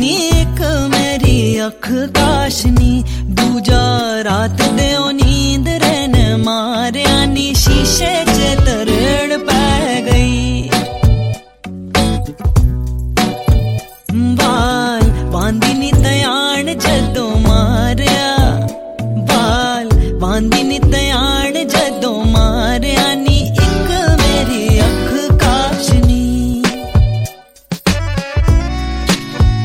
नी एक मेरी अख काशनी, दूजा रात दे नींद रहन मारिया नी शीशे